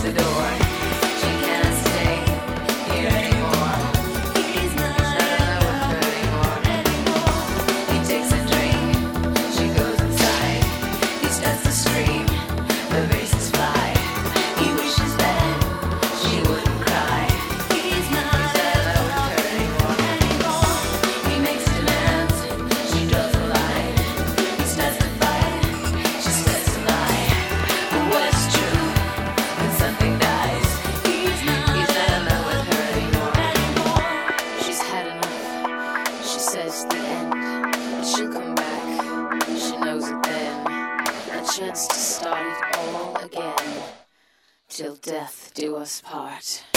the door. She can't stay here anymore. He's not with her anymore. He takes a drink. She goes inside. He starts to scream. The races fly. He wishes that she wouldn't cry. He's not with her anymore. He makes demands. She draws a line. He starts to fight. She starts to lie. But what's true when something dies? He's not with her anymore. She's had enough. She says the end. But she'll come back. She knows it then. A chance to start it all again. Till death do us part.